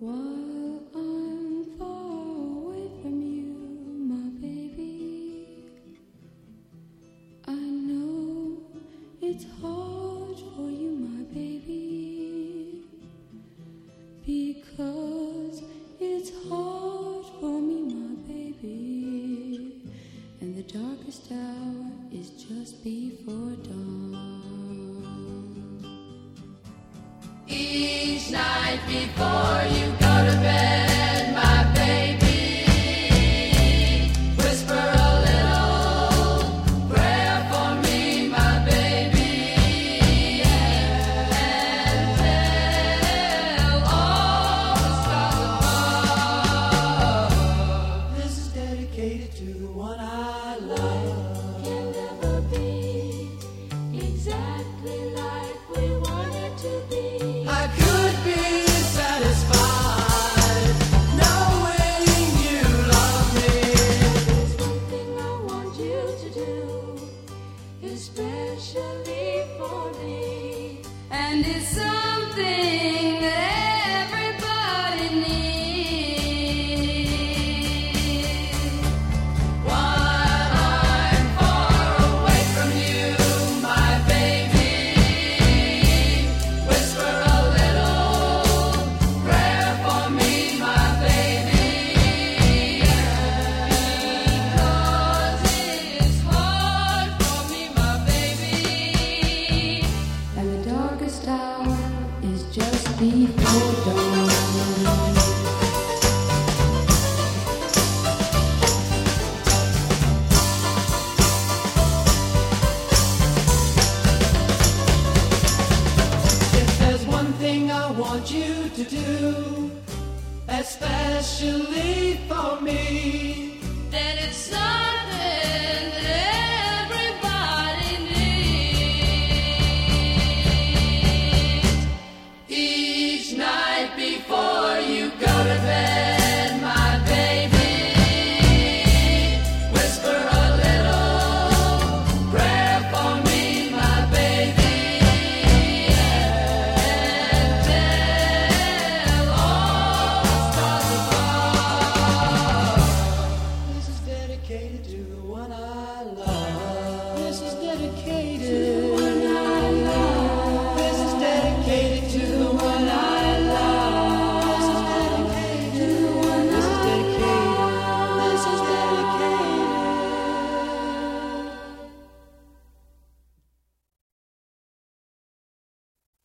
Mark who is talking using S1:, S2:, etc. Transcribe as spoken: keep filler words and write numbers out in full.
S1: While I'm far away from you, my baby, I know it's hard for you, my baby, because it's hard for me, my baby, and the darkest hour is just before dawn. Each night before you go to bed, my baby, whisper a little prayer for me, my baby, and tell all the stars above.
S2: This is dedicated to the one I love.
S1: Can never be exactly like we want it to be.
S2: I could be satisfied knowing you love me.
S1: There's one thing I want you to do, especially for me, and it's something that everybody needs. While I'm far away from you, my baby, whisper a little prayer for me, my baby, because it's hard for me, my baby, and the darkest hour is just before dawn.
S2: If there's one thing I want you to do, especially for me,
S1: Then it's not